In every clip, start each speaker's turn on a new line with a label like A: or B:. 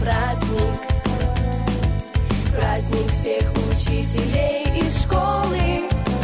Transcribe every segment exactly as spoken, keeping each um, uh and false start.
A: праздник, праздник всех учителей из школы.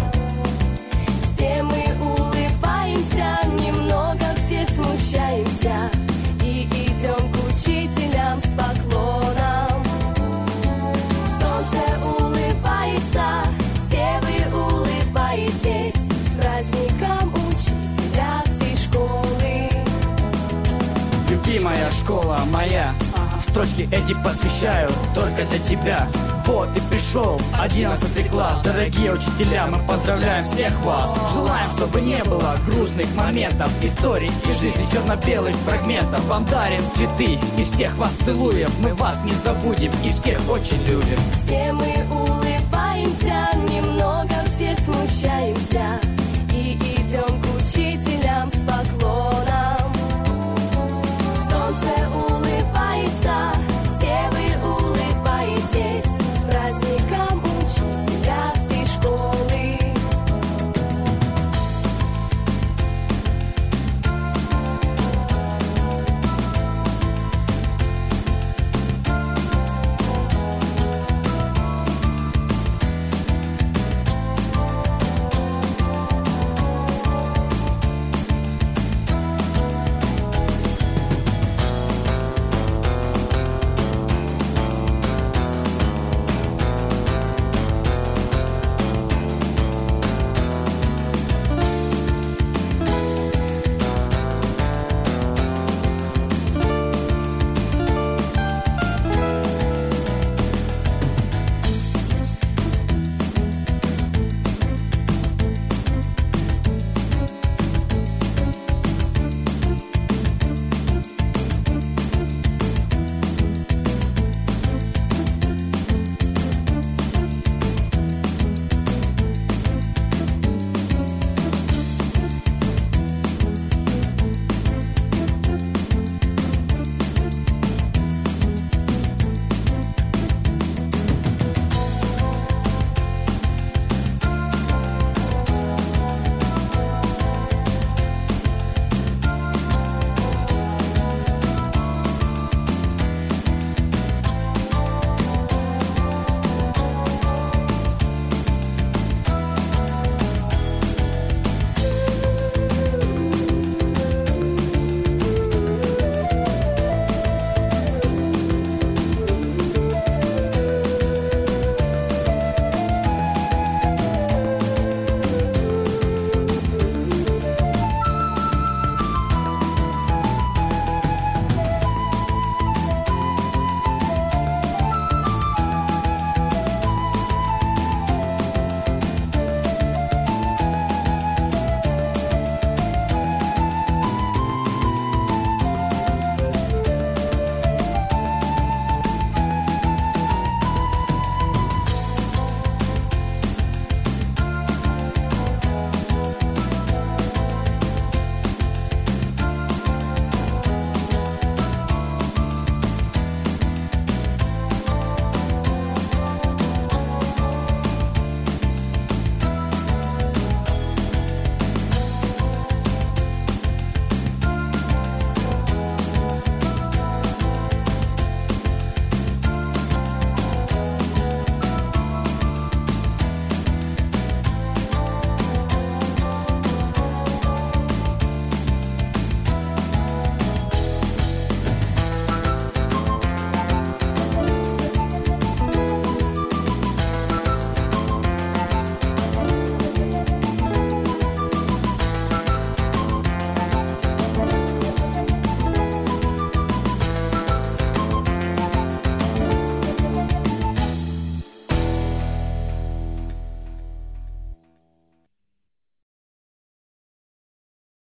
A: Все мы улыбаемся, немного все смущаемся и идем к учителям с поклоном. Солнце улыбается, все вы улыбаетесь, с праздником учителя всей школы.
B: Любимая школа моя, строчки эти посвящаю только для тебя. Вот и пришел одиннадцатый класс. Дорогие учителя, мы поздравляем всех вас. Желаем, чтобы не было грустных моментов, историй и жизни черно-белых фрагментов. Вам дарим цветы и всех вас целуем. Мы вас не забудем и всех очень любим.
A: Все мы улыбаемся, немного все смущаемся